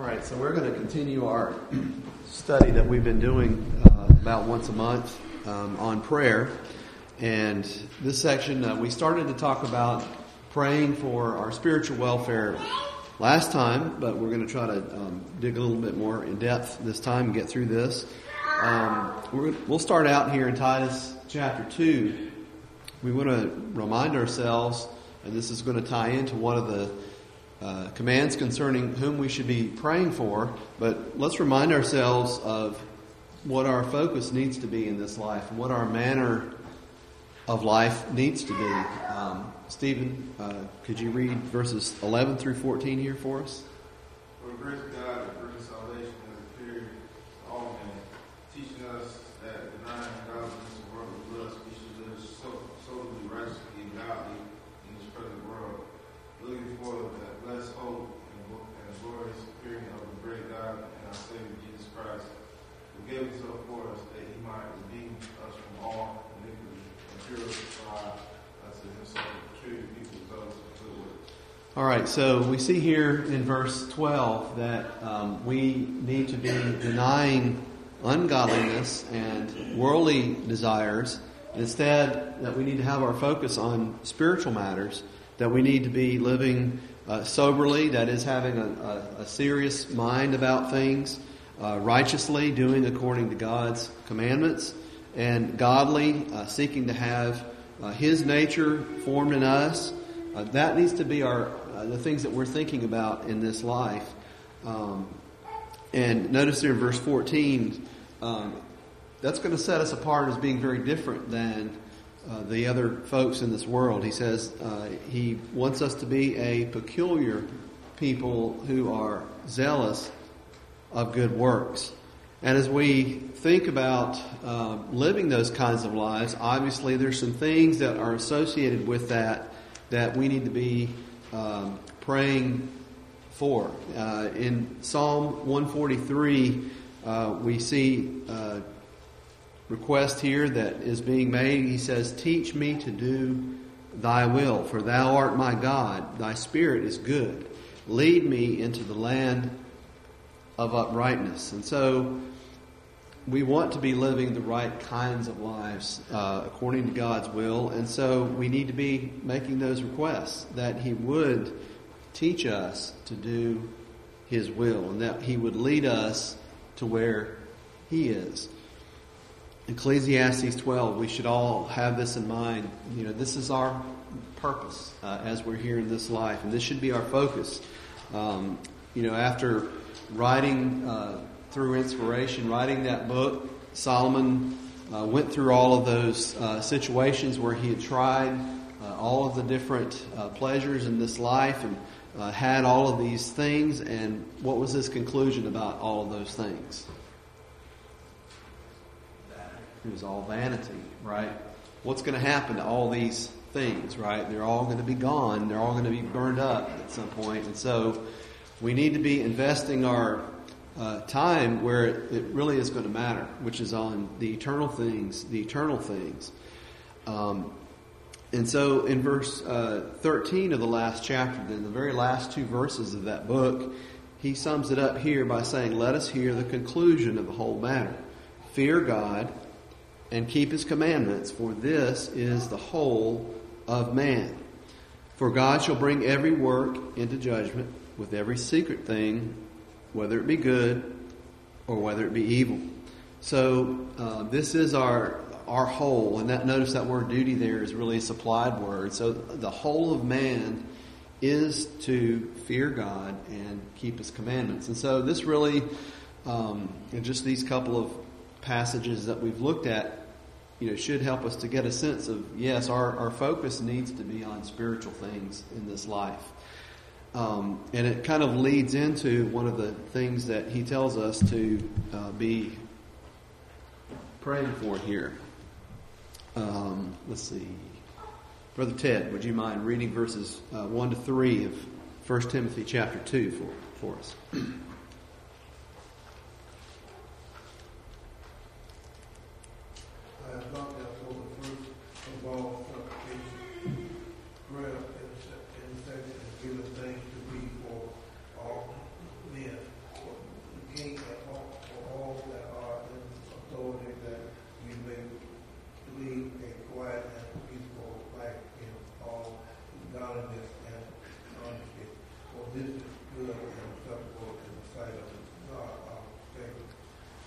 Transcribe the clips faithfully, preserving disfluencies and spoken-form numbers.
right, so we're going to continue our study that we've been doing uh, about once a month um, on prayer. And this section, uh, we started to talk about praying for our spiritual welfare last time, but we're going to try to um, dig a little bit more in depth this time and get through this. Um, we're, we'll start out here in Titus chapter two. We want to remind ourselves, and this is going to tie into one of the uh, commands concerning whom we should be praying for, but let's remind ourselves of what our focus needs to be in this life, and what our manner of life needs to be. Um, Stephen, uh, could you read verses eleven through fourteen here for us? For the grace of God that brings salvation has appeared to all men, teaching us that denying godliness and worldly lust, we should live so, solely righteously and godly in this present world, looking for that blessed hope and the glorious appearing of the great God and our Savior Jesus Christ, who gave himself for us that he might redeem us from all iniquity and purify us in himself, true people of those who good works. All right, so we see here in verse twelve that um, we need to be denying ungodliness and worldly desires. Instead, that we need to have our focus on spiritual matters, that we need to be living uh, soberly, that is having a, a, a serious mind about things, uh, righteously, doing according to God's commandments, and godly, uh, seeking to have uh, His nature formed in us. Uh, that needs to be our uh, the things that we're thinking about in this life. Um, and notice there in verse fourteen, um, that's going to set us apart as being very different than uh, the other folks in this world. He says uh, He wants us to be a peculiar people who are zealous of good works. And as we think about uh, living those kinds of lives, obviously there's some things that are associated with that that we need to be um, praying for. Uh, in Psalm one forty-three, uh, we see a request here that is being made. He says, "Teach me to do thy will, for thou art my God. Thy spirit is good. Lead me into the land of uprightness." And so we want to be living the right kinds of lives uh, according to God's will. And so we need to be making those requests that He would teach us to do His will and that He would lead us to where He is. Ecclesiastes twelve, we should all have this in mind. You know, this is our purpose uh, as we're here in this life, and this should be our focus. Um, you know, after writing uh, through inspiration, writing that book, Solomon uh, went through all of those uh, situations where he had tried uh, all of the different uh, pleasures in this life and uh, had all of these things. And what was his conclusion about all of those things? It was all vanity, right? What's going to happen to all these things, right? They're all going to be gone. They're all going to be burned up at some point. And so we need to be investing our uh, time where it, it really is going to matter, which is on the eternal things, the eternal things. Um, and so in verse uh, thirteen of the last chapter, in the very last two verses of that book, he sums it up here by saying, "Let us hear the conclusion of the whole matter. Fear God and keep His commandments, for this is the whole of man. For God shall bring every work into judgment with every secret thing, whether it be good or whether it be evil." So uh, this is our our whole, and that notice that word duty there is really a supplied word. So the whole of man is to fear God and keep His commandments. And so this really, um, in just these couple of passages that we've looked at, you know, should help us to get a sense of, yes, our, our focus needs to be on spiritual things in this life. Um, and it kind of leads into one of the things that he tells us to uh, be praying for here. Um, let's see. Brother Ted, would you mind reading verses uh, one to three of First Timothy chapter two for, for us? I have not therefore the fruit of all supplication, prayer, and intercession, and giving thanks to be for all men,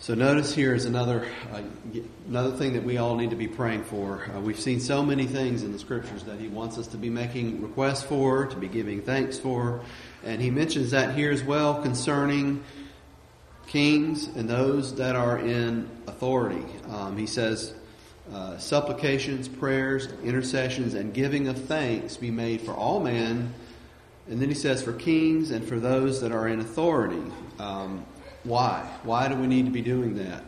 So notice here is another uh, another thing that we all need to be praying for. Uh, we've seen so many things in the Scriptures that He wants us to be making requests for, to be giving thanks for. And He mentions that here as well concerning kings and those that are in authority. Um, he says, uh, supplications, prayers, intercessions, and giving of thanks be made for all men. And then He says for kings and for those that are in authority. Um, Why? Why do we need to be doing that?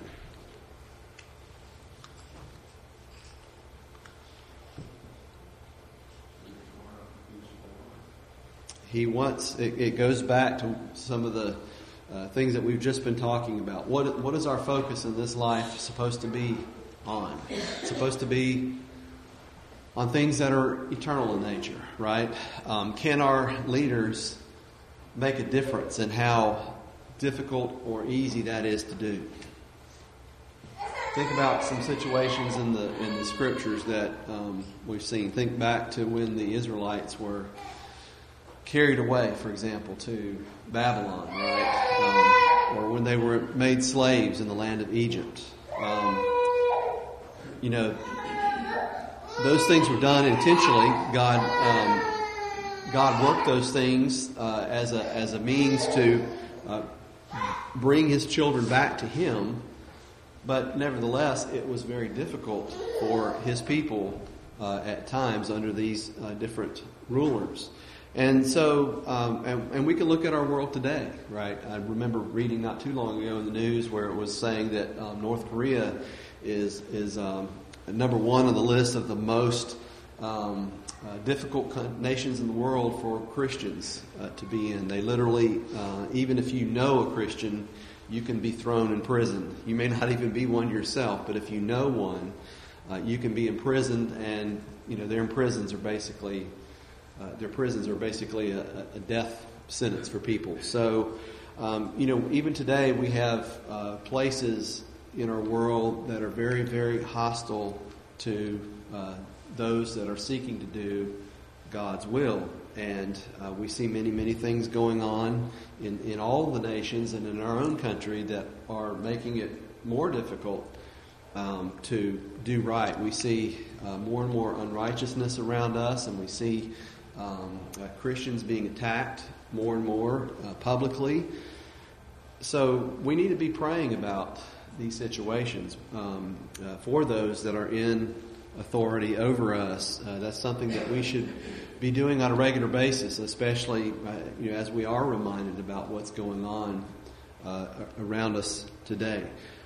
He wants, it, it goes back to some of the uh, things that we've just been talking about. What What is our focus in this life supposed to be on? It's supposed to be on things that are eternal in nature, right? Um, can our leaders make a difference in how difficult or easy that is to do? Think about some situations in the in the Scriptures that um, we've seen. Think back to when the Israelites were carried away, for example, to Babylon, right? Um, or when they were made slaves in the land of Egypt. Um, you know, those things were done intentionally. God um, God worked those things uh, as a as a means to uh, bring His children back to Him, but nevertheless, it was very difficult for His people uh, at times under these uh, different rulers. And so, um, and, and we can look at our world today, right? I remember reading not too long ago in the news where it was saying that um, North Korea is is um, number one on the list of the most um, Uh, difficult nations in the world for Christians uh, to be in. They literally, uh, even if you know a Christian, you can be thrown in prison. You may not even be one yourself, but if you know one, uh, you can be imprisoned, and you know their prisons are basically uh, their prisons are basically a, a death sentence for people. So, um, you know, even today we have uh, places in our world that are very, very hostile to Uh, those that are seeking to do God's will. And uh, we see many, many things going on in, in all the nations and in our own country that are making it more difficult um, to do right. We see uh, more and more unrighteousness around us, and we see um, uh, Christians being attacked more and more uh, publicly. So we need to be praying about these situations um, uh, for those that are in authority over us. Uh, that's something that we should be doing on a regular basis, especially uh, you know, as we are reminded about what's going on uh, around us today.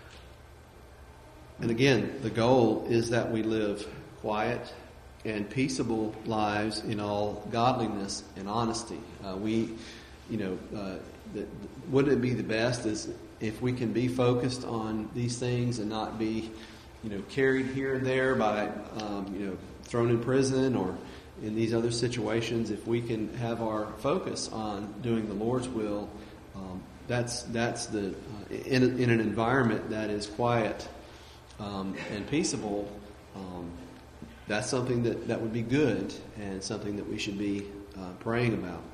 And again, the goal is that we live quiet and peaceable lives in all godliness and honesty. Uh, we, you know, uh, the, wouldn't it be the best is if we can be focused on these things and not be you know, carried here and there by, um, you know, thrown in prison or in these other situations. If we can have our focus on doing the Lord's will, um, that's that's the uh, in, in an environment that is quiet um, and peaceable. Um, that's something that, that would be good and something that we should be uh, praying about.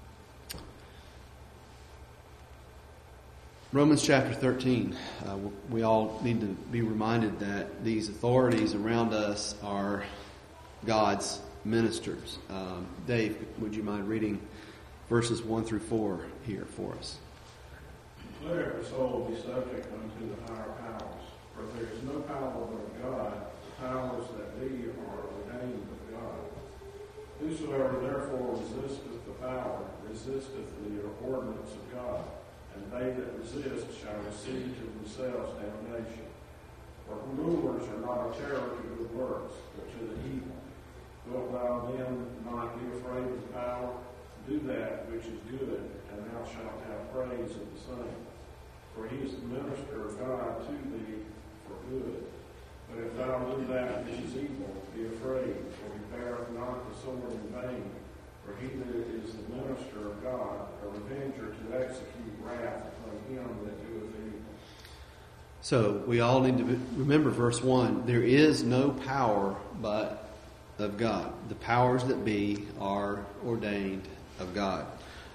Romans chapter thirteen, uh, we all need to be reminded that these authorities around us are God's ministers. Um, Dave, would you mind reading verses one through four here for us? Let every soul be subject unto the higher powers, for there is no power but God. The powers that be are ordained of God. Whosoever therefore resisteth the power, resisteth the ordinance of God. And they that resist shall receive to themselves damnation. For rulers are not a terror to good works, but to the evil. Wilt thou then not be afraid of power? Do that which is good, and thou shalt have praise of the same. For he is the minister of God to thee for good. But if thou do that which is evil, be afraid, for he beareth not the sword in vain. For he that is the minister of God, a revenger to execute wrath upon him that doeth evil. So we all need to remember verse one. There is no power but of God. The powers that be are ordained of God.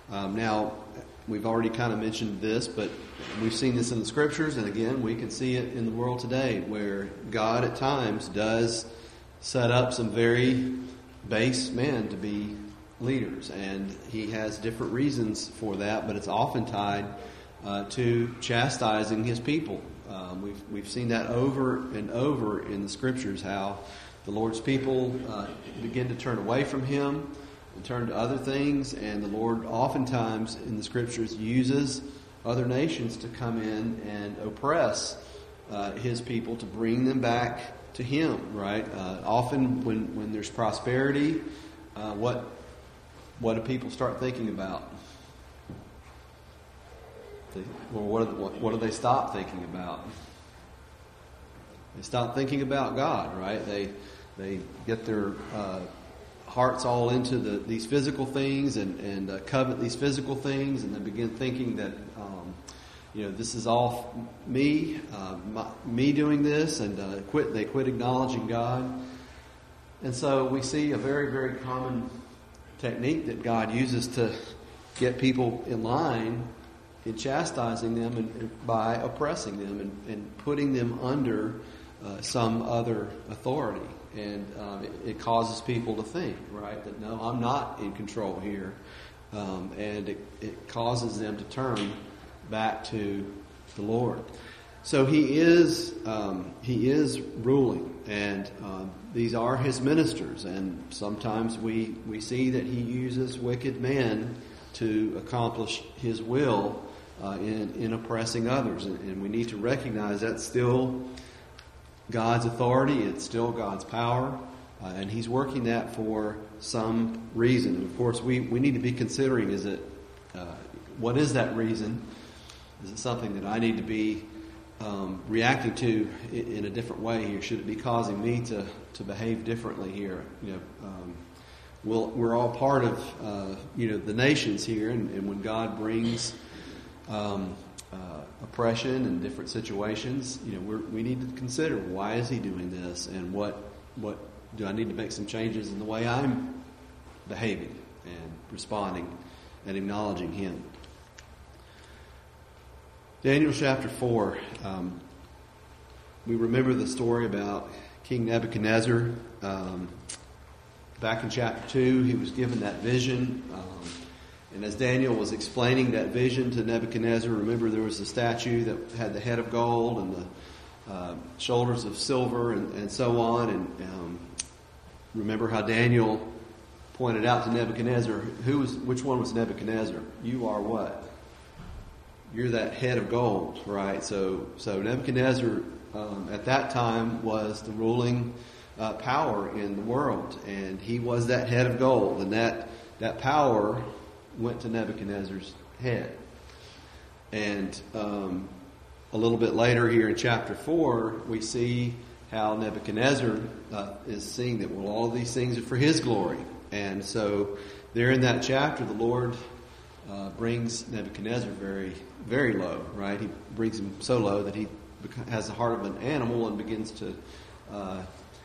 Um, now, we've already kind of mentioned this, but we've seen this in the Scriptures, and again, we can see it in the world today, where God at times does set up some very base men to be leaders, and He has different reasons for that, but it's often tied uh, to chastising His people. Um, we've we've seen that over and over in the Scriptures, how the Lord's people uh, begin to turn away from Him and turn to other things, and the Lord oftentimes in the Scriptures uses other nations to come in and oppress uh, His people to bring them back to Him, right? Uh, often when, when there's prosperity, uh, what what do people start thinking about? They, well, what, do, what, what do they stop thinking about? They stop thinking about God, right? They they get their uh, hearts all into the, these physical things and, and uh, covet these physical things, and they begin thinking that, um, you know, this is all me, uh, my, me doing this, and uh, quit. They quit acknowledging God. And so we see a very, very common technique that God uses to get people in line in chastising them and, and by oppressing them and, and putting them under uh, some other authority. And um, it, it causes people to think, right, that no, I'm not in control here. Um, and it, it causes them to turn back to the Lord. So He is um, He is ruling, and um, these are His ministers. And sometimes we, we see that He uses wicked men to accomplish His will uh, in, in oppressing others. And, and we need to recognize that's still God's authority, it's still God's power, uh, and He's working that for some reason. And of course, we, we need to be considering, is it, uh, what is that reason? Is it something that I need to be um, reacting to in, in a different way here? Should it be causing me to, to behave differently here? You know, um, we'll, we're all part of, uh, you know, the nations here, and, and when God brings um, uh, oppression and different situations, you know, we're, we need to consider, why is He doing this, and what what do I need to make some changes in the way I'm behaving and responding and acknowledging Him. Daniel chapter four. Um, we remember the story about King Nebuchadnezzar. Um, back in chapter two, he was given that vision. Um, And as Daniel was explaining that vision to Nebuchadnezzar, remember there was a statue that had the head of gold and the uh, shoulders of silver and, and so on. And um, remember how Daniel pointed out to Nebuchadnezzar, who was, which one was Nebuchadnezzar? You are what? You're that head of gold, right? So, so Nebuchadnezzar um, at that time was the ruling uh, power in the world, and he was that head of gold, and that that power went to Nebuchadnezzar's head. And um, a little bit later here in chapter four, we see how Nebuchadnezzar uh, is seeing that, well, all of these things are for his glory. And so there in that chapter, the Lord uh, brings Nebuchadnezzar very, very low, right? He brings him so low that he has the heart of an animal and begins to uh,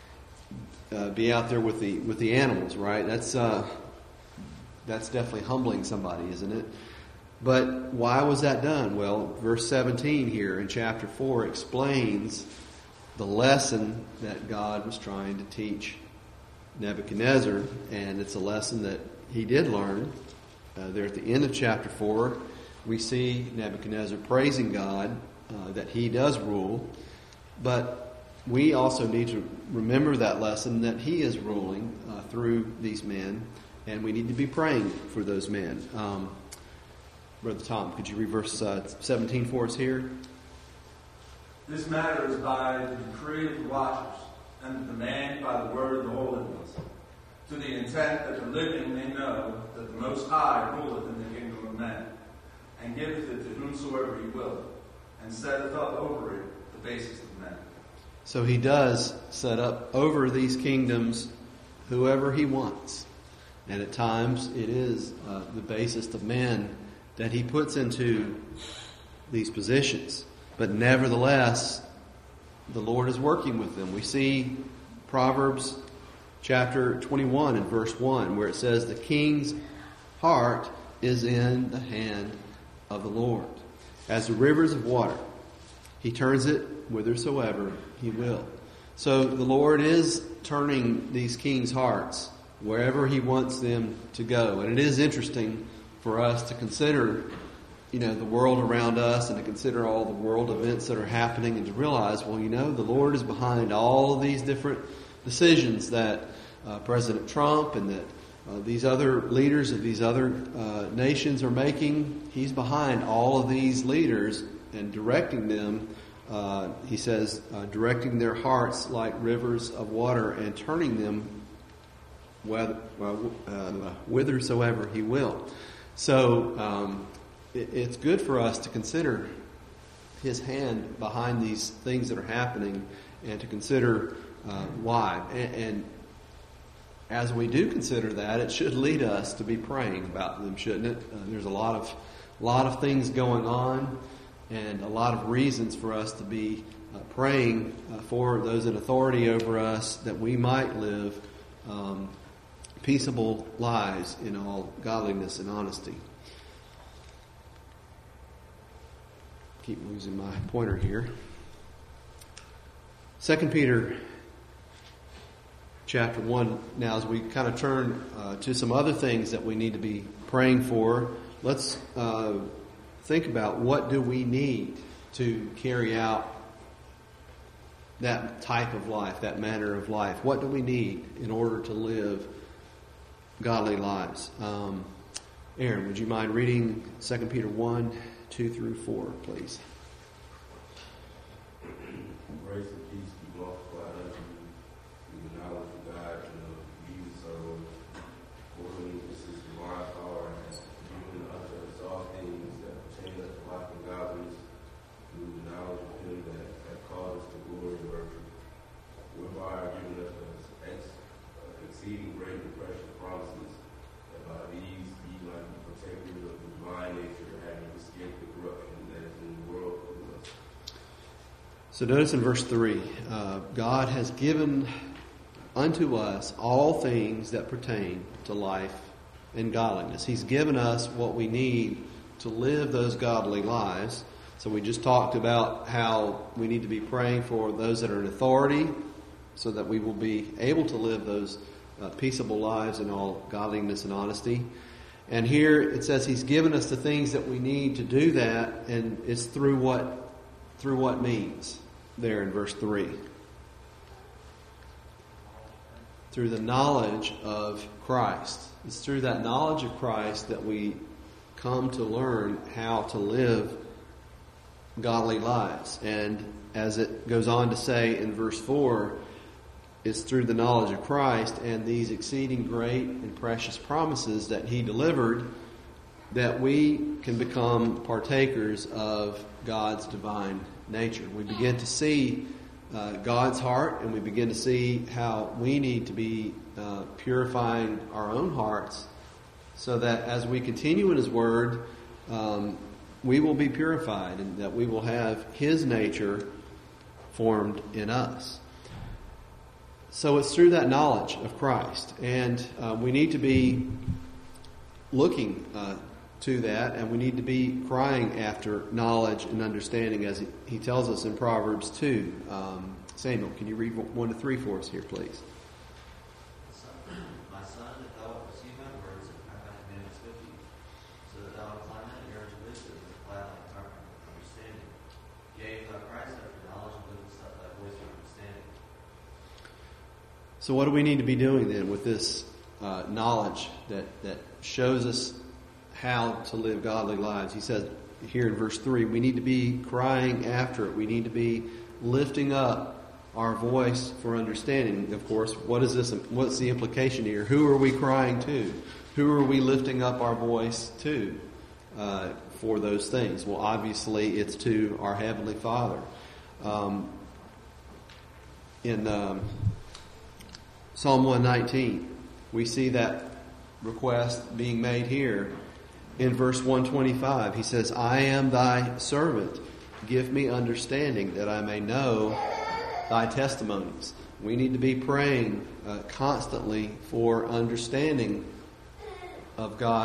uh, be out there with the with the animals, right? That's uh, That's definitely humbling somebody, isn't it? But why was that done? Well, verse seventeen here in chapter four explains the lesson that God was trying to teach Nebuchadnezzar, and it's a lesson that he did learn. Uh, there at the end of chapter four, we see Nebuchadnezzar praising God uh, that he does rule, but we also need to remember that lesson that he is ruling uh, through these men. And we need to be praying for those men. Um, Brother Tom, could you read verse uh, seventeen for us here? This matter is by the decree of the watchers, and the demand by the word of the Holy Ones, to the intent that the living may know that the Most High ruleth in the kingdom of men, and giveth it to whomsoever He will, and setteth up over it the basest of men. So He does set up over these kingdoms whoever He wants. And at times it is uh, the basest of men that He puts into these positions. But nevertheless, the Lord is working with them. We see Proverbs chapter twenty-one and verse one, where it says, "The king's heart is in the hand of the Lord. As the rivers of water, he turns it whithersoever he will. So the Lord is turning these kings' hearts wherever he wants them to go. And it is interesting for us to consider, you know, the world around us and to consider all the world events that are happening and to realize, well, you know, the Lord is behind all of these different decisions that uh, President Trump and that uh, these other leaders of these other uh, nations are making. He's behind all of these leaders and directing them. Uh, he says, uh, directing their hearts like rivers of water and turning them whether, well, uh, whithersoever he will. So um, it, it's good for us to consider his hand behind these things that are happening and to consider uh, why. And, and as we do consider that, it should lead us to be praying about them, shouldn't it? Uh, there's a lot of, lot of things going on and a lot of reasons for us to be uh, praying uh, for those in authority over us that we might live um, peaceable lives in all godliness and honesty. Keep losing my pointer here. Second Peter chapter one. Now, as we kind of turn uh, to some other things that we need to be praying for, let's uh, think about what do we need to carry out that type of life, that manner of life. What do we need in order to live godly lives? Um, Aaron, would you mind reading Second Peter one, two through four, please? Grace and peace be multiplied unto you through the knowledge of God and of Jesus our Lord. For whom this is divine power and has given unto us all things that pertain unto life and godliness through the knowledge of him that hath called us to glory and virtue, whereby are given unto us ex, uh, exceeding great and precious promises, that by these ye might be partakers of the divine nature, having escaped the corruption that is in the world through us. So notice in verse three, uh, God has given unto us all things that pertain to life and godliness. He's given us what we need to live those godly lives. So we just talked about how we need to be praying for those that are in authority so that we will be able to live those uh, peaceable lives in all godliness and honesty. And here it says He's given us the things that we need to do that, and it's through what through what means there in verse three. Through the knowledge of Christ. It's through that knowledge of Christ that we come to learn how to live godly lives. And as it goes on to say in verse four, it's through the knowledge of Christ and these exceeding great and precious promises that He delivered that we can become partakers of God's divine nature. We begin to see uh, God's heart, and we begin to see how we need to be uh, purifying our own hearts so that as we continue in His Word, um, we will be purified and that we will have His nature formed in us. So it's through that knowledge of Christ, and uh, we need to be looking uh, to that, and we need to be crying after knowledge and understanding, as he, he tells us in Proverbs two. Um, Samuel, can you read one to three for us here, please? My son, if thou wilt receive my words and have my commandments with you, so that thou wilt climb that earth of wisdom and apply thy heart to understanding. Yea, if thou criest after knowledge and liftest up thy voice for understanding. So what do we need to be doing then with this uh, knowledge that, that shows us how to live godly lives? He says here in verse three, we need to be crying after it. We need to be lifting up our voice for understanding. Of course, what is this? What's the implication here? Who are we crying to? Who are we lifting up our voice to uh, for those things? Well, obviously, it's to our Heavenly Father. Um, in um, Psalm one nineteen, we see that request being made here. In verse one twenty-five, he says, I am thy servant. Give me understanding that I may know thy testimonies. We need to be praying uh, constantly for understanding of God's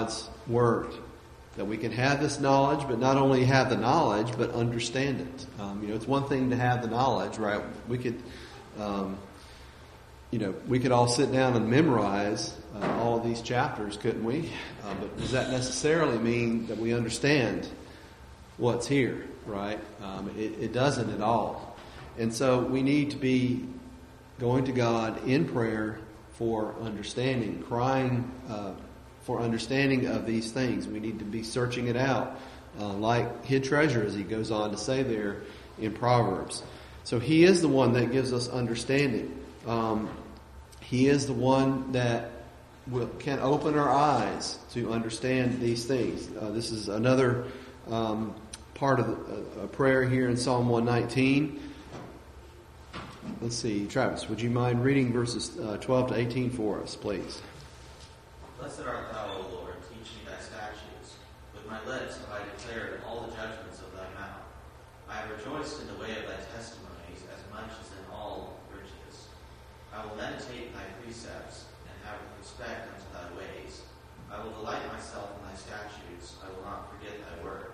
Word. That we can have this knowledge, but not only have the knowledge, but understand it. Um, you know, it's one thing to have the knowledge, right? We could, um, you know, we could all sit down and memorize uh, all of these chapters, couldn't we? Uh, but does that necessarily mean that we understand what's here, right? Um, it, it doesn't at all. And so we need to be going to God in prayer for understanding, crying uh, for understanding of these things. We need to be searching it out, uh, like hid treasure, as he goes on to say there in Proverbs. So he is the one that gives us understanding. Um, he is the one that will, can open our eyes to understand these things. Uh, this is another um, part of the, a prayer here in Psalm one nineteen. Let's see, Travis, would you mind reading verses uh, twelve to eighteen for us, please? Blessed art thou, O Lord, teach me thy statutes. With my lips have I declared all the judgments of thy mouth. I have rejoiced in the way of thy testimonies as much as in all riches. I will meditate in thy precepts and have respect unto thy ways. I will delight myself in thy statutes. I will not forget thy word.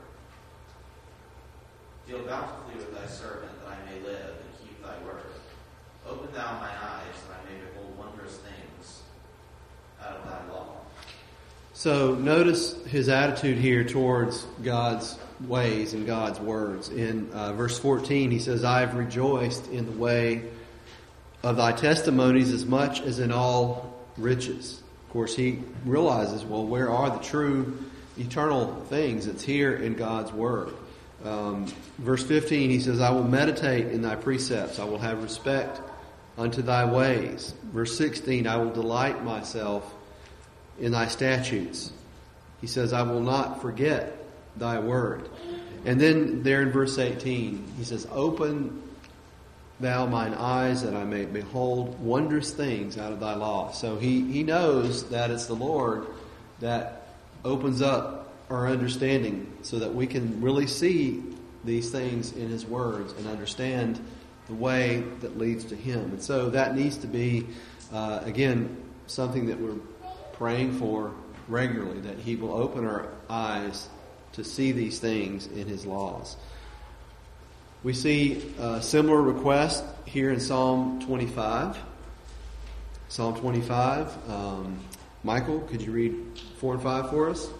Deal bountifully with thy servant, that I may live and keep thy word. Open thou mine eyes, that I may behold wondrous things out of thy law. So notice his attitude here towards God's ways and God's words. In uh, verse fourteen, he says, I have rejoiced in the way of thy testimonies as much as in all riches. Of course, he realizes, well, where are the true eternal things? It's here in God's word. Um, verse fifteen, he says, I will meditate in thy precepts. I will have respect unto thy ways. Verse sixteen, I will delight myself in thy statutes. He says, I will not forget thy word. And then there in verse eighteen, he says, open thou mine eyes that I may behold wondrous things out of thy law. So he, he knows that it's the Lord that opens up our understanding so that we can really see these things in his words and understand the way that leads to him. And so that needs to be, uh, again, something that we're praying for regularly, that he will open our eyes to see these things in his laws. We see a similar request here in Psalm twenty-five. Psalm twenty-five. Um, Michael, could you read four and five for us?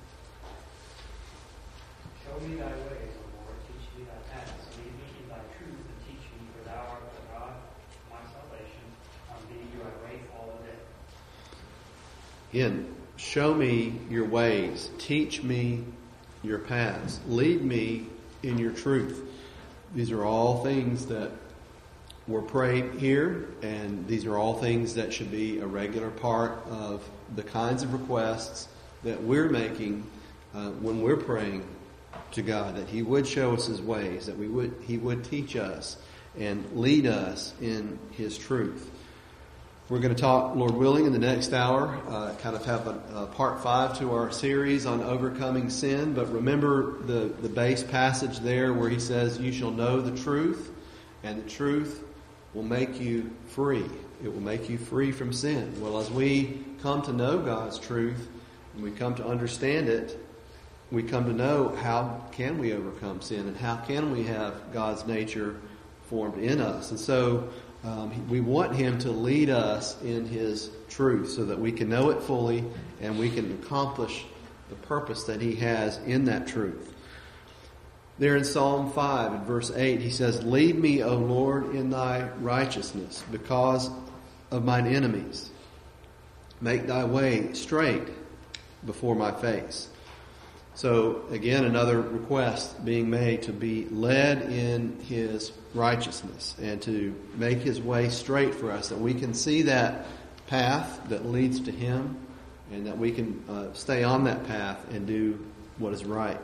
Show me thy ways, O Lord, teach me thy paths. Lead me in thy truth and teach me, for thou art the God of my salvation. On thee do I wait all the day. Again, show me your ways. Teach me your paths. Lead me in your truth. These are all things that were prayed here, and these are all things that should be a regular part of the kinds of requests that we're making uh, when we're praying to God, that he would show us his ways, that we would he would teach us and lead us in his truth. We're going to talk, Lord willing, in the next hour, uh, kind of have a, a part five to our series on overcoming sin. But remember the, the base passage there where he says, you shall know the truth, and the truth will make you free. It will make you free from sin. Well, as we come to know God's truth, and we come to understand it, we come to know how can we overcome sin and how can we have God's nature formed in us. And so um, we want him to lead us in his truth so that we can know it fully and we can accomplish the purpose that he has in that truth. There in Psalm five, in verse eight, he says, lead me, O Lord, in thy righteousness because of mine enemies. Make thy way straight before my face. So, again, another request being made to be led in his righteousness and to make his way straight for us, that we can see that path that leads to him and that we can uh, stay on that path and do what is right.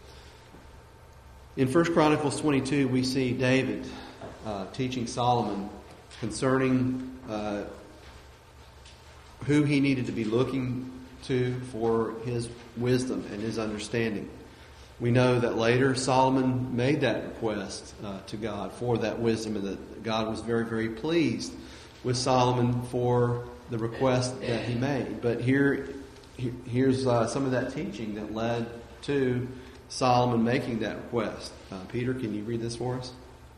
In First Chronicles twenty-two, we see David uh, teaching Solomon concerning uh, who he needed to be looking to for his wisdom and his understanding. We know that later Solomon made that request uh, to God for that wisdom, and that God was very, very pleased with Solomon for the request that he made. But here here's uh, some of that teaching that led to Solomon making that request. Uh, Peter, can you read this for us?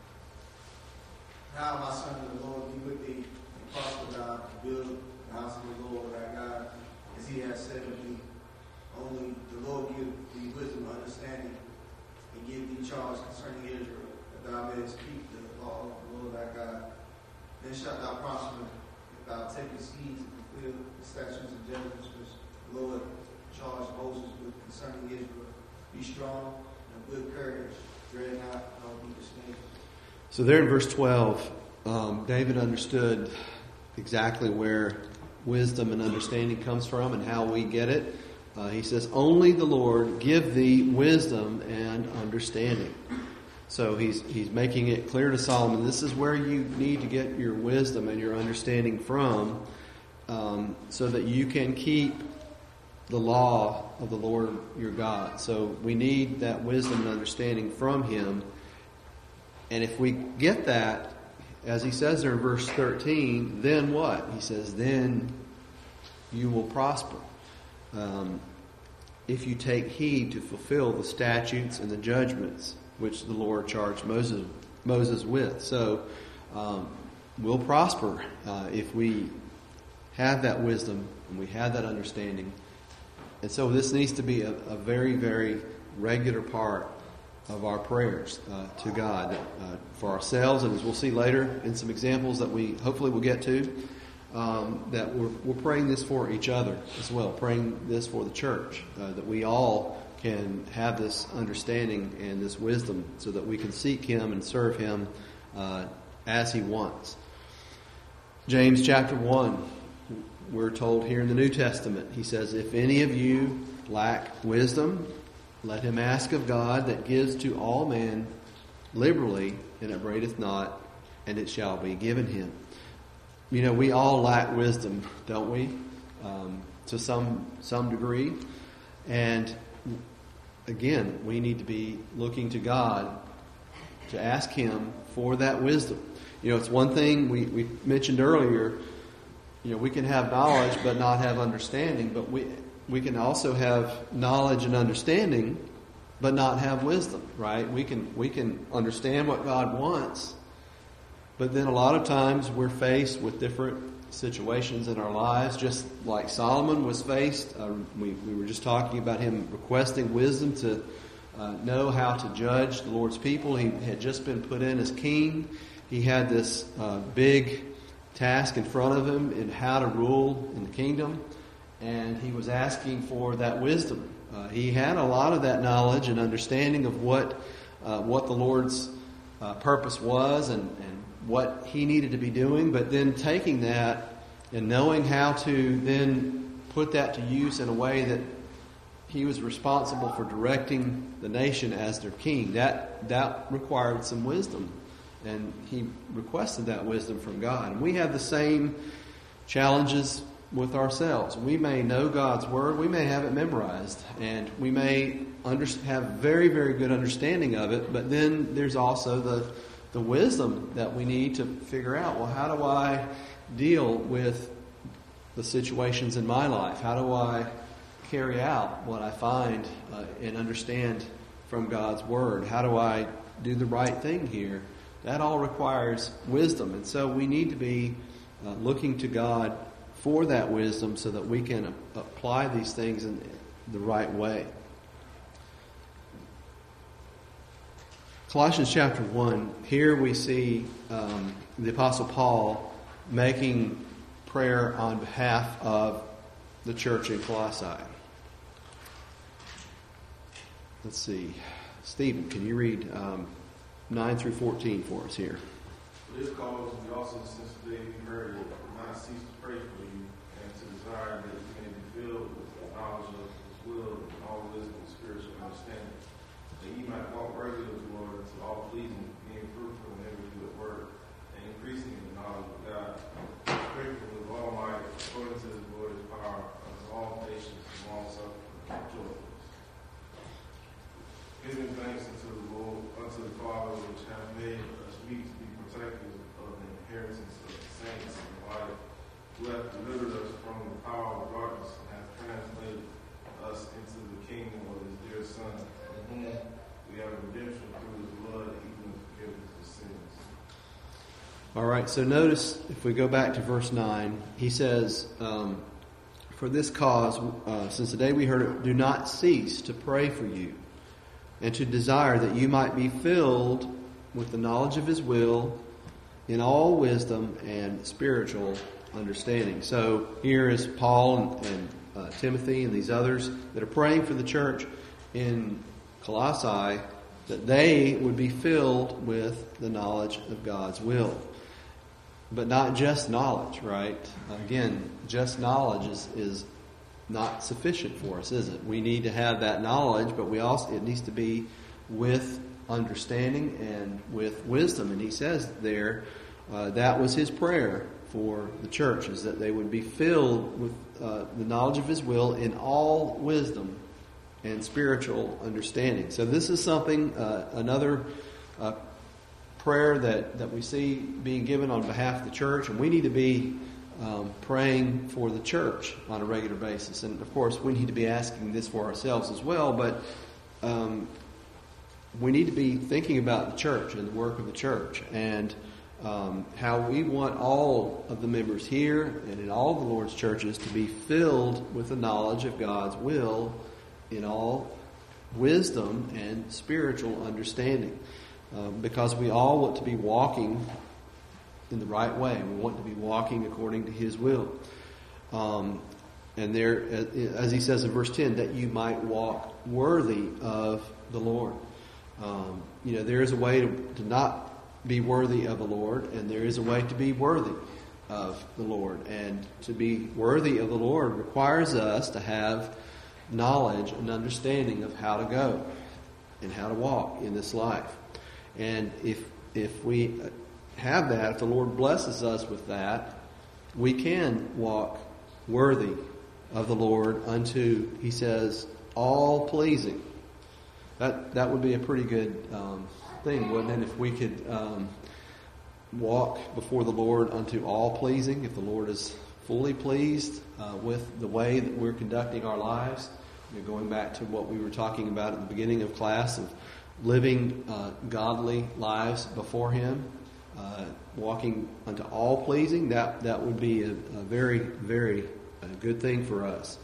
Now, my son, the Lord be with thee, and prosper thou to build the house of the Lord thy God, as he has said of thee. Only the Lord give thee wisdom and understanding, and give thee charge concerning Israel, that thou mayest keep the law of the Lord thy God. Then shalt thou prosper, if thou takest heed to fulfill the statutes and judgments which the Lord charged Moses with concerning Israel. Be strong and of good courage, dread not, nor be dismayed. So there in verse twelve, um, David understood exactly where wisdom and understanding comes from and how we get it. Uh, he says, only the Lord give thee wisdom and understanding. So he's he's making it clear to Solomon, this is where you need to get your wisdom and your understanding from, um, so that you can keep the law of the Lord your God. So we need that wisdom and understanding from him. And if we get that, as he says there in verse thirteen, then what? He says, then you will prosper. Um, if you take heed to fulfill the statutes and the judgments which the Lord charged Moses Moses with. So um, we'll prosper uh, if we have that wisdom and we have that understanding. And so this needs to be a, a very, very regular part of our prayers uh, to God uh, for ourselves, and as we'll see later in some examples that we hopefully will get to, um, that we're, we're praying this for each other as well, praying this for the church, uh, that we all can have this understanding and this wisdom so that we can seek Him and serve Him uh, as He wants. James chapter one, we're told here in the New Testament, he says, if any of you lack wisdom, let him ask of God that gives to all men liberally and upbraideth not, and it shall be given him. You know, we all lack wisdom, don't we? Um, to some some degree. And again, we need to be looking to God to ask Him for that wisdom. You know, it's one thing we, we mentioned earlier, you know, we can have knowledge but not have understanding, but we we can also have knowledge and understanding but not have wisdom, right? We can we can understand what God wants, but then a lot of times we're faced with different situations in our lives, just like Solomon was faced. Uh, we, we were just talking about him requesting wisdom to uh, know how to judge the Lord's people. He had just been put in as king. He had this uh, big task in front of him in how to rule in the kingdom, and he was asking for that wisdom. Uh, he had a lot of that knowledge and understanding of what uh, what the Lord's uh, purpose was and, and what he needed to be doing, but then taking that and knowing how to then put that to use in a way that he was responsible for directing the nation as their king. That that required some wisdom, and he requested that wisdom from God. And we have the same challenges with ourselves. We may know God's Word, we may have it memorized, and we may under, have very, very good understanding of it, but then there's also the the wisdom that we need to figure out, well, how do I deal with the situations in my life? How do I carry out what I find uh, and understand from God's Word? How do I do the right thing here? That all requires wisdom, and so we need to be uh, looking to God for that wisdom so that we can apply these things in the right way. Colossians chapter one, here we see um, the Apostle Paul making prayer on behalf of the church in Colossae. Let's see. Stephen, can you read um, nine through fourteen for us here? For this cause we also, since the day we heard it, will not cease to pray for you, and to desire that you may be filled with the knowledge of His will and all wisdom and spiritual understanding, that ye might walk worthy of the Lord to all pleasing, being fruitful in every good work, and increasing in the knowledge of God, strengthened with all might, according to His glorious power, unto all patience and long suffering and joyfulness. Giving thanks unto the Lord, unto the Father, which hath made us meet to be partakers of the inheritance of the saints in the light, who hath delivered us from the power of darkness and hath translated us into the kingdom of his dear Son, in whom we have redemption through his blood, even the forgiveness of sins. All right, so notice if we go back to verse nine, he says, um, for this cause, uh, since the day we heard it, do not cease to pray for you and to desire that you might be filled with the knowledge of his will in all wisdom and spiritual understanding. So here is Paul and, and uh, Timothy and these others that are praying for the church in Colossae that they would be filled with the knowledge of God's will. But not just knowledge, right? Again, just knowledge is, is not sufficient for us, is it? We need to have that knowledge, but we also it needs to be with understanding and with wisdom. And he says there, uh, that was his prayer for the church, is that they would be filled with uh, the knowledge of his will in all wisdom and spiritual understanding. So this is something, uh, another uh, prayer that, that we see being given on behalf of the church, and we need to be um, praying for the church on a regular basis. And of course, we need to be asking this for ourselves as well, but um, we need to be thinking about the church and the work of the church, and um, how we want all of the members here and in all the Lord's churches to be filled with the knowledge of God's will in all wisdom and spiritual understanding. Um, because we all want to be walking in the right way. We want to be walking according to his will. Um, and there, as he says in verse ten, that you might walk worthy of the Lord. Um, you know, there is a way to, to not be worthy of the Lord, and there is a way to be worthy of the Lord. And to be worthy of the Lord requires us to have knowledge and understanding of how to go and how to walk in this life. And if if we have that, if the Lord blesses us with that, we can walk worthy of the Lord unto, he says, all pleasing. That that would be a pretty good um, thing, wouldn't it? If we could um, walk before the Lord unto all pleasing, if the Lord is fully pleased uh, with the way that we're conducting our lives. You know, going back to what we were talking about at the beginning of class of living uh, godly lives before him, uh, walking unto all pleasing, that, that would be a, a very, very uh, good thing for us.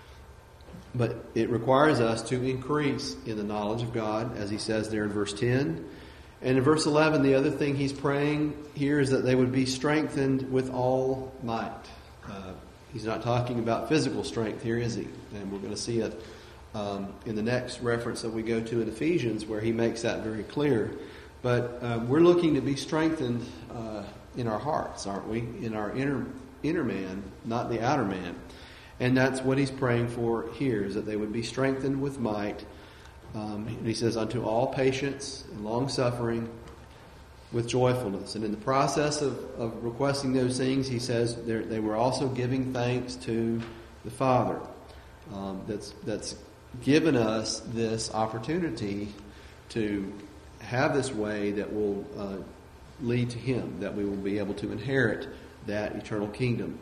But it requires us to increase in the knowledge of God, as he says there in verse ten. And in verse eleven, the other thing he's praying here is that they would be strengthened with all might. Uh, he's not talking about physical strength here, is he? And we're going to see it Um, in the next reference that we go to in Ephesians, where he makes that very clear. But um, we're looking to be strengthened uh, in our hearts, aren't we? In our inner inner man, not the outer man. And that's what he's praying for here, is that they would be strengthened with might. Um, and he says, unto all patience and long suffering with joyfulness. And in the process of, of requesting those things, he says they were also giving thanks to the Father. Um, that's that's given us this opportunity to have this way that will uh, lead to him, that we will be able to inherit that eternal kingdom.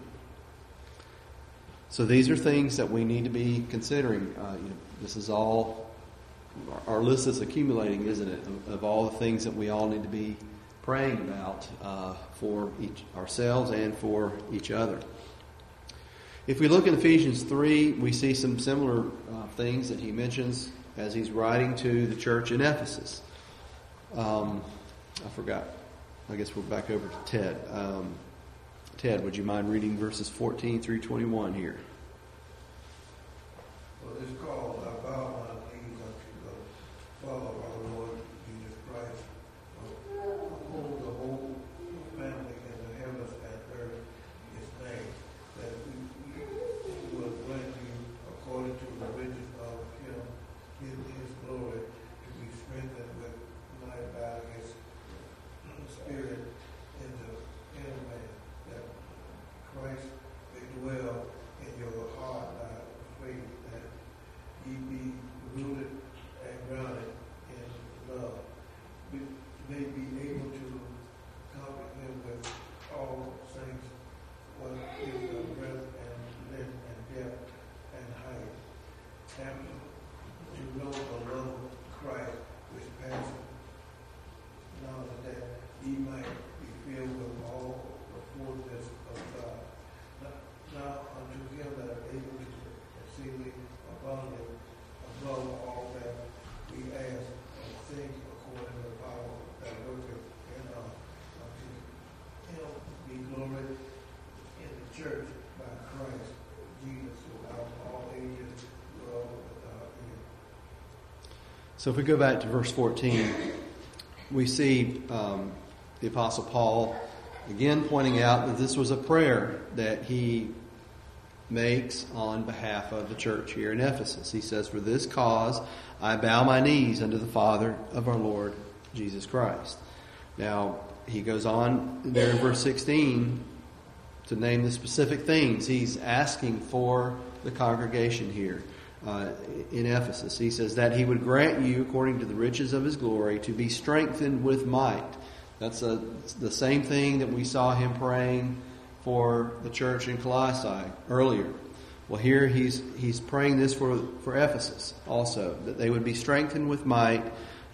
So these are things that we need to be considering. Uh, you know, this is all, our list is accumulating, isn't it, of, of all the things that we all need to be praying about uh, for each ourselves and for each other. If we look in Ephesians three, we see some similar uh, things that he mentions as he's writing to the church in Ephesus. Um, I forgot. I guess we're back over to Ted. Um, Ted, would you mind reading verses fourteen through twenty-one here? Well, it's called, I bow my knees unto the Father of our Lord Jesus Christ, hold the whole family in the heavens and earth in his name, that we will grant you, according to the riches of him, in his glory, to be strengthened with might by his Spirit in the inner man, that Christ may dwell in your heart by faith, that ye So if we go back to verse fourteen, we see um, the Apostle Paul again pointing out that this was a prayer that he makes on behalf of the church here in Ephesus. He says, "For this cause I bow my knees unto the Father of our Lord Jesus Christ." Now, he goes on there in verse sixteen to name the specific things he's asking for the congregation here uh, in Ephesus. He says that he would grant you, according to the riches of his glory, to be strengthened with might. That's a, the same thing that we saw him praying for the church in Colossae earlier. Well, here he's he's praying this for, for Ephesus also, that they would be strengthened with might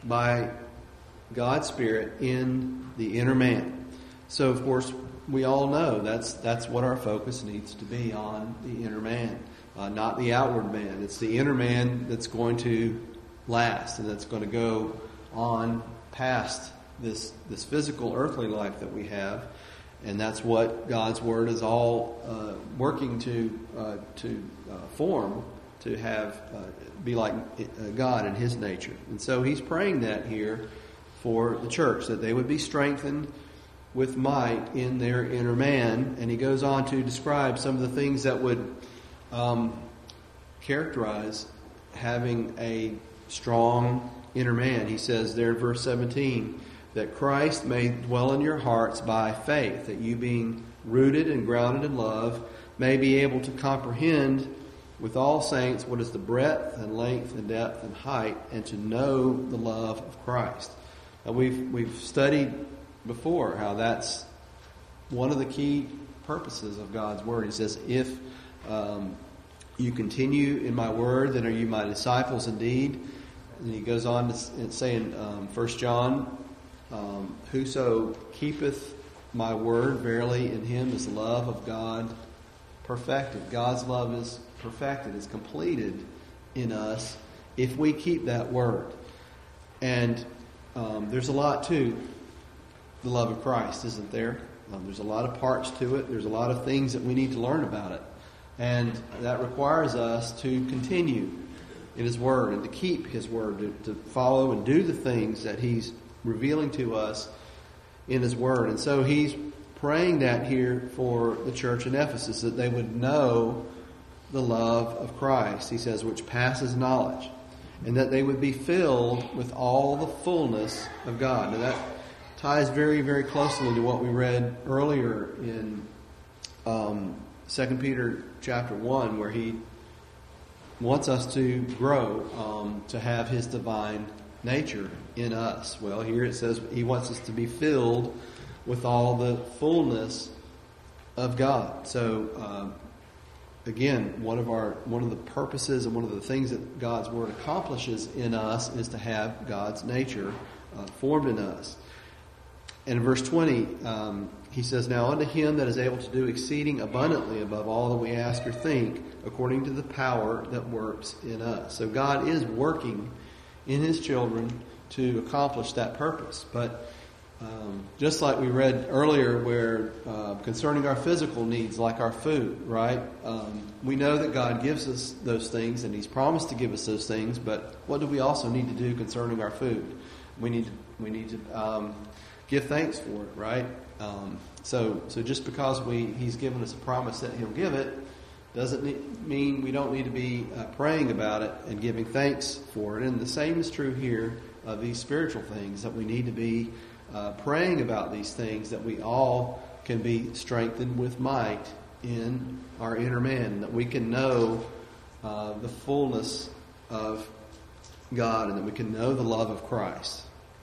by God's Spirit in the inner man. So, of course, we all know that's that's what our focus needs to be on, the inner man, uh, not the outward man. It's the inner man that's going to last and that's going to go on past this this physical earthly life that we have. And that's what God's Word is all uh, working to uh, to uh, form, to have uh, be like God in His nature. And so he's praying that here for the church, that they would be strengthened with might in their inner man. And he goes on to describe some of the things that would um, characterize having a strong inner man. He says there in verse seventeen, that Christ may dwell in your hearts by faith, that you being rooted and grounded in love may be able to comprehend with all saints what is the breadth and length and depth and height, and to know the love of Christ. Now we've we've studied before how that's one of the key purposes of God's Word. He says, if um, you continue in my word, then are you my disciples indeed. And he goes on to say in um, First John, um, whoso keepeth my word, verily in him is the love of God perfected. God's love is perfected, is completed in us if we keep that word. And um, there's a lot to the love of Christ, isn't there? Um, there's a lot of parts to it. There's a lot of things that we need to learn about it. And that requires us to continue in His Word and to keep His Word, to, to follow and do the things that He's revealing to us in His Word. And so he's praying that here for the church in Ephesus, that they would know the love of Christ, he says, which passes knowledge, and that they would be filled with all the fullness of God. Now that ties very, very closely to what we read earlier in um, Second Peter chapter one, where he wants us to grow, um, to have His divine nature in us. Well, here it says He wants us to be filled with all the fullness of God. So, um, again, one of our one of the purposes and one of the things that God's Word accomplishes in us is to have God's nature uh, formed in us. And in verse twenty, um, he says, now unto Him that is able to do exceeding abundantly above all that we ask or think, according to the power that works in us. So God is working in His children to accomplish that purpose. But um, just like we read earlier, where uh, concerning our physical needs, like our food, right? Um, we know that God gives us those things, and He's promised to give us those things. But what do we also need to do concerning our food? We need to, we need to um, give thanks for it, right? Um, so, so just because we He's given us a promise that He'll give it, doesn't mean we don't need to be uh, praying about it and giving thanks for it. And the same is true here of these spiritual things, that we need to be uh, praying about these things, that we all can be strengthened with might in our inner man, that we can know uh, the fullness of God, and that we can know the love of Christ.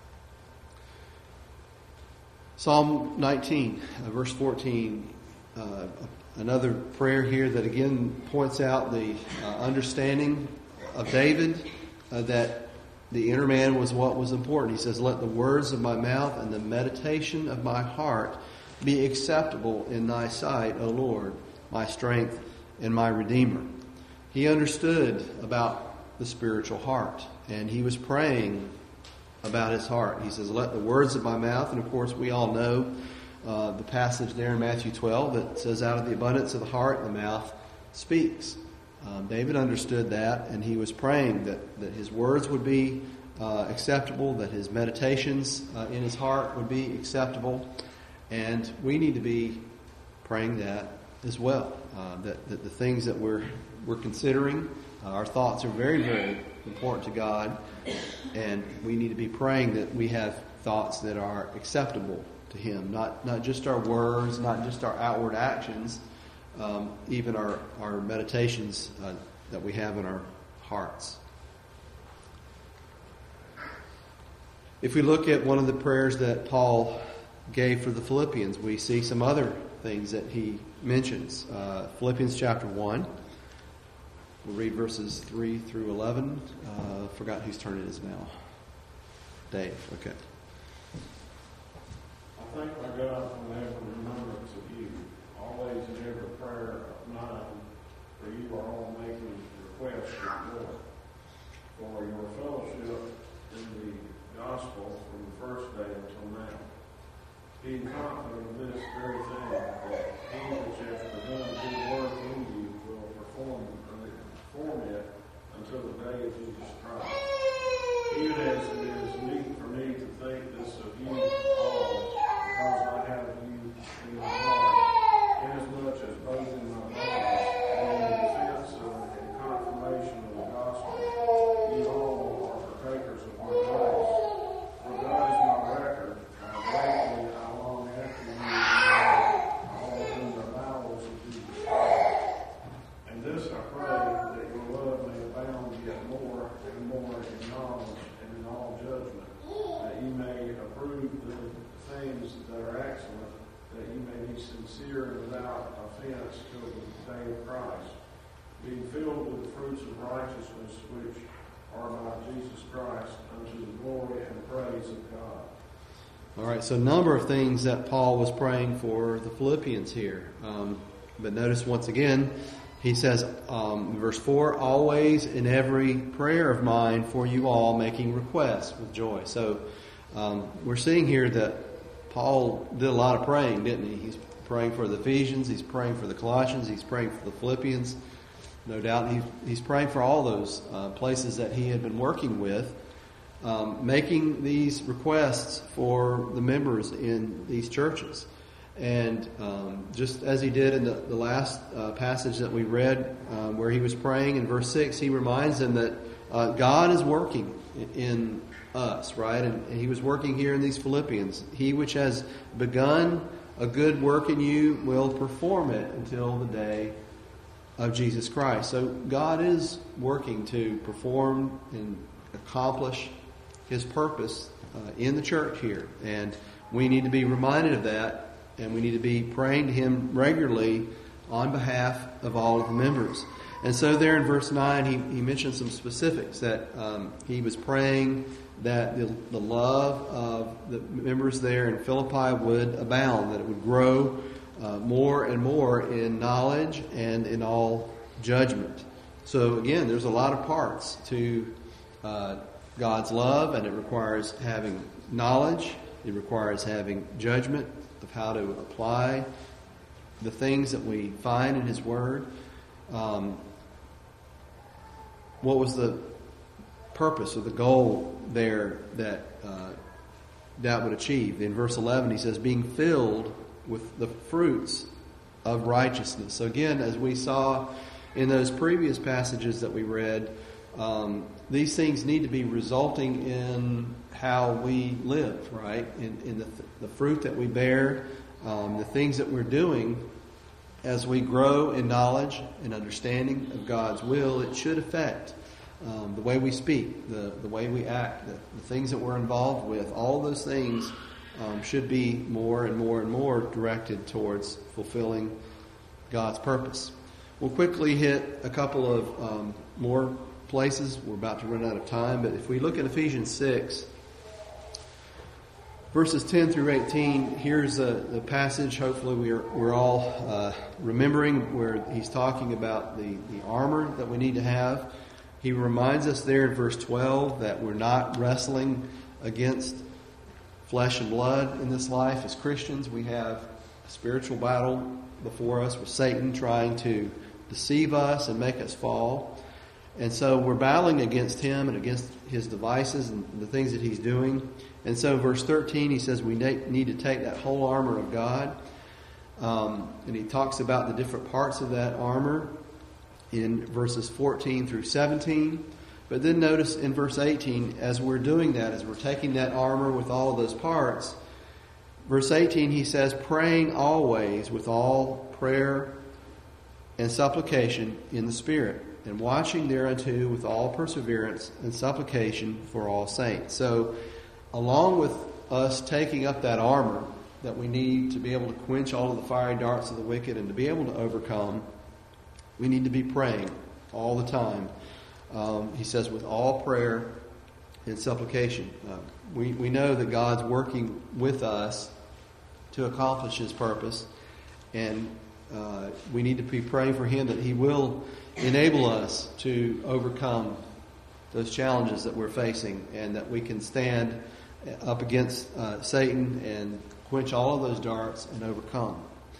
Psalm nineteen, uh, verse fourteen, uh, another prayer here that again points out the uh, understanding of David uh, that the inner man was what was important. He says, let the words of my mouth and the meditation of my heart be acceptable in thy sight, O Lord, my strength and my Redeemer. He understood about the spiritual heart, and he was praying about his heart. He says, let the words of my mouth, and of course we all know uh, the passage there in Matthew twelve that says, out of the abundance of the heart the mouth speaks. Um, David understood that, and he was praying that, that his words would be uh, acceptable, that his meditations uh, in his heart would be acceptable. And we need to be praying that as well, uh, that, that the things that we're we're considering, uh, our thoughts are very, very important to God, and we need to be praying that we have thoughts that are acceptable to Him, not not just our words, not just our outward actions, um, even our, our meditations uh, that we have in our hearts. If we look at one of the prayers that Paul gave for the Philippians, we see some other things that he mentions. Uh, Philippians chapter one. We'll read verses three through eleven. Uh, forgot whose turn it is now. Dave, okay. I thank my God for having remembrance of you, always in every prayer of mine, for you are all making requests for the Lord, for your fellowship in the gospel from the first day until now. Being confident of this very thing, that he which hath begun a good work in you will perform, perform it until the day of Jesus Christ. Even as it is meet for me to think this of you all, because I have you in my heart, inasmuch as both in my body and in the defense of and confirmation of the gospel, you all are partakers of my grace. For God is my record, how greatly I long after you all in the bowels of Jesus Christ. And this I pray, that your love may abound yet more and more in knowledge and in all judgment, that you may approve the things that are excellent, that you may be sincere and without offense till the day of Christ, being filled with the fruits of righteousness which are by Jesus Christ, unto the glory and praise of God. All right, so a number of things that Paul was praying for the Philippians here. Um, but notice once again, he says, um, in verse four, always in every prayer of mine for you all, making requests with joy. So um, we're seeing here that Paul did a lot of praying, didn't he? He's praying for the Ephesians, he's praying for the Colossians, he's praying for the Philippians. No doubt he, he's praying for all those uh, places that he had been working with, um, making these requests for the members in these churches. And um, just as he did in the, the last uh, passage that we read, uh, where he was praying in verse six, he reminds them that uh, God is working in us, right? And, and he was working here in these Philippians. He which has begun a good work in you will perform it until the day of Jesus Christ. So God is working to perform and accomplish His purpose uh, in the church here. And we need to be reminded of that. And we need to be praying to Him regularly on behalf of all of the members. And so there in verse nine, he, he mentioned some specifics that um, he was praying that the, the love of the members there in Philippi would abound, that it would grow uh, more and more in knowledge and in all judgment. So again, there's a lot of parts to uh, God's love, and it requires having knowledge, it requires having judgment of how to apply the things that we find in His Word. Um, what was the purpose or the goal there that uh, that would achieve? In verse eleven, he says, being filled with the fruits of righteousness. So again, as we saw in those previous passages that we read, um, these things need to be resulting in how we live, right? In, in the, the fruit that we bear, um, the things that we're doing as we grow in knowledge and understanding of God's will. It should affect um, the way we speak, the, the way we act, the, the things that we're involved with. All those things um, should be more and more and more directed towards fulfilling God's purpose. We'll quickly hit a couple of um, more places. We're about to run out of time, but if we look at Ephesians six, verses ten through eighteen, here's a, the passage. Hopefully we're, we're all uh, remembering where he's talking about the, the armor that we need to have. He reminds us there in verse twelve that we're not wrestling against flesh and blood in this life. As Christians, we have a spiritual battle before us with Satan trying to deceive us and make us fall. And so we're battling against him and against his devices and the things that he's doing. And so verse thirteen, he says we need to take that whole armor of God. Um, and he talks about the different parts of that armor in verses fourteen through seventeen. But then notice in verse eighteen, as we're doing that, as we're taking that armor with all of those parts, verse eighteen, he says, praying always with all prayer and supplication in the Spirit, and watching thereunto with all perseverance and supplication for all saints. So, along with us taking up that armor that we need to be able to quench all of the fiery darts of the wicked and to be able to overcome, we need to be praying all the time. Um, he says, with all prayer and supplication. Uh, we, we know that God's working with us to accomplish His purpose, and uh, we need to be praying for Him that He will enable us to overcome those challenges that we're facing, and that we can stand up against uh, Satan and quench all of those darts and overcome.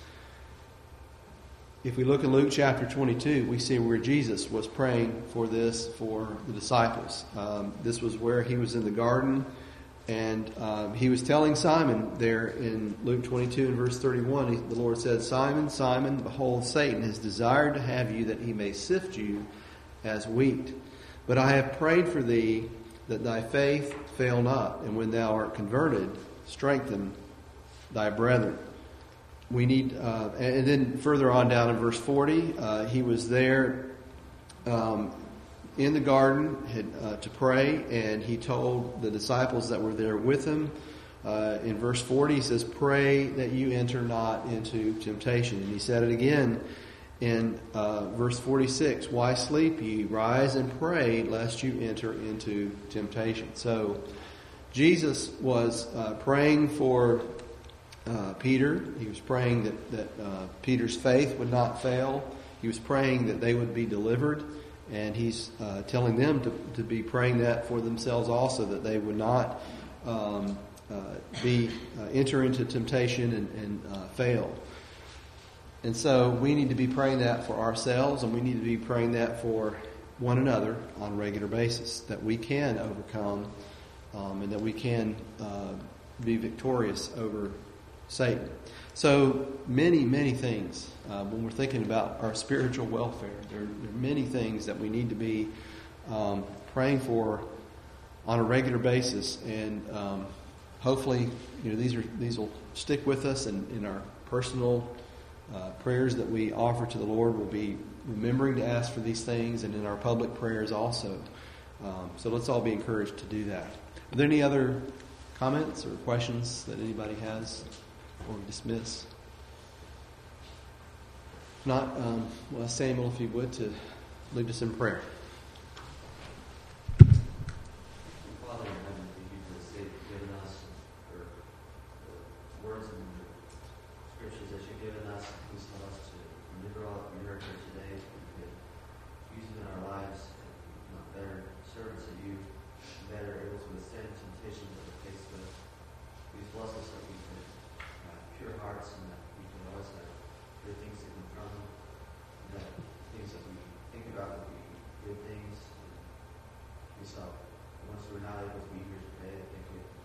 If we look in Luke chapter twenty-two, we see where Jesus was praying for this for the disciples. Um, this was where He was in the garden, and um, He was telling Simon there in Luke twenty-two and verse thirty-one, he, the Lord said, Simon, Simon, behold, Satan has desired to have you that he may sift you as wheat. But I have prayed for thee that thy faith fail not, and when thou art converted, strengthen thy brethren. We need, uh, and then further on down in verse forty, uh, he was there um, in the garden had, uh, to pray, and he told the disciples that were there with him. Uh, in verse forty, he says, "Pray that you enter not into temptation." And he said it again in uh, verse forty-six, "Why sleep ye? Rise and pray, lest you enter into temptation." So Jesus was uh, praying for Uh, Peter. He was praying that, that uh, Peter's faith would not fail. He was praying that they would be delivered. And he's uh, telling them to, to be praying that for themselves also, that they would not um, uh, be uh, enter into temptation and, and uh, fail. And so we need to be praying that for ourselves, and we need to be praying that for one another on a regular basis, that we can overcome um, and that we can uh, be victorious over Satan. So many, many things uh, when we're thinking about our spiritual welfare. There, there are many things that we need to be um, praying for on a regular basis, and um, hopefully, you know, these are these will stick with us, and in our personal uh, prayers that we offer to the Lord, we'll be remembering to ask for these things, and in our public prayers also. Um, so let's all be encouraged to do that. Are there any other comments or questions that anybody has? Or dismiss. If not, um, well, ask Samuel, if you would, to lead us in prayer. Father in heaven, thank you for the state you've given us, for the words and the scriptures that you've given us. Please help us to remember all that we heard here today. We could use them in our lives, and not better servants of you, better able to withstand temptations that we're faced with. Please bless us that we can pure hearts, and that we can always have good things to confront them, and that things that we think about would be good things. And we saw once we're not able to be here today, I think it